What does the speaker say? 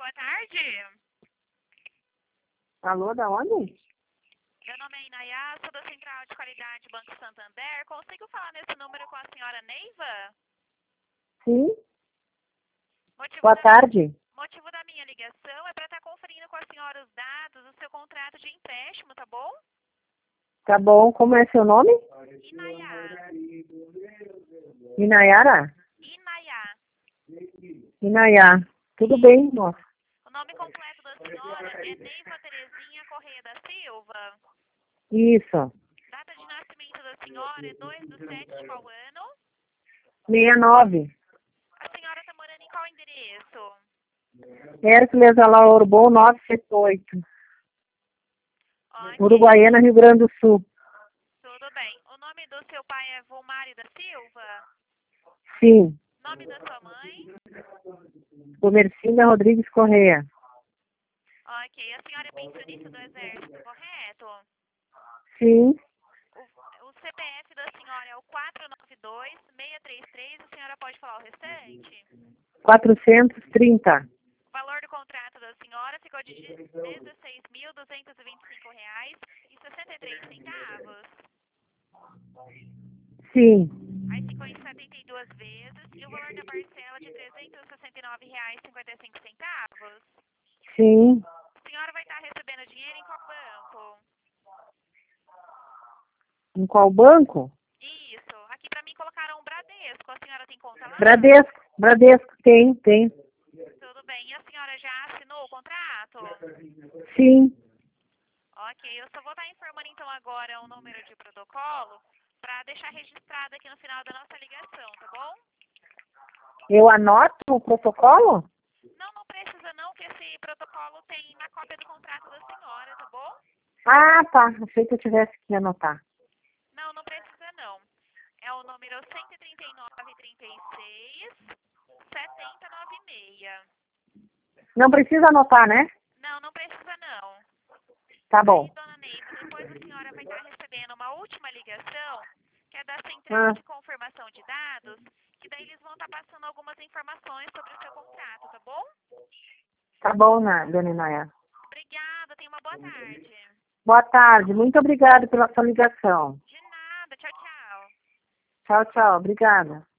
boa tarde. Alô, da onde? Meu nome é Inayá, sou da Central de Qualidade Banco Santander. Consigo falar nesse número com a senhora Neiva? Sim. Motivo Boa da, tarde. motivo da minha ligação é para estar conferindo com a senhora os dados do seu contrato de empréstimo, tá bom? Tá bom. Como é seu nome? Inayá. Inayara? Inayá. Inayá. Tudo bem, moça? O nome completo da senhora é Neiva Terezinha Correia da Silva. Isso. Data de nascimento da senhora é 2/7 de qual ano? 69. A senhora está morando em qual endereço? Hércules Alaor Bom 978. Ok, Uruguaiana, Rio Grande do Sul. tudo bem. O nome do seu pai é Volmari da Silva? Sim. Nome da sua mãe? Comercinda Rodrigues Correia. Ok, a senhora é pensionista do Exército, correto? Sim. O CPF da senhora é o 492-633, a senhora pode falar o restante? 430. O valor do contrato da senhora ficou de R$ 16.225,63. Sim. Aí ficou em 72 vezes e o valor da parcela de R$ 369,55. Sim. A senhora vai estar recebendo dinheiro em qual banco? Em qual banco? Isso. Aqui pra mim colocaram um Bradesco. A senhora tem conta lá? Bradesco. Bradesco. Tem. Tudo bem. E a senhora já assinou o contrato? Sim. Ok. Eu só vou estar informando então agora o número de protocolo para deixar registrado aqui no final da nossa ligação, tá bom? Eu anoto o protocolo? Não precisa não, que esse protocolo tem na cópia do contrato da senhora, tá bom? Ah, tá. Achei que eu tivesse que anotar. Não precisa não. É o número 13936 7096. Não precisa anotar, né? Não precisa não. Tá Aí, bom. dona Neiva, depois a senhora vai estar recebendo uma última ligação, que é da Central Ah, de Confirmação de Dados, que daí eles vão estar passando algumas informações sobre o seu contrato, tá bom? tá bom, dona Inaya. Obrigada, tenha uma boa tarde. Boa tarde. Muito obrigada pela sua ligação. De nada, tchau, tchau. Tchau, tchau. Obrigada.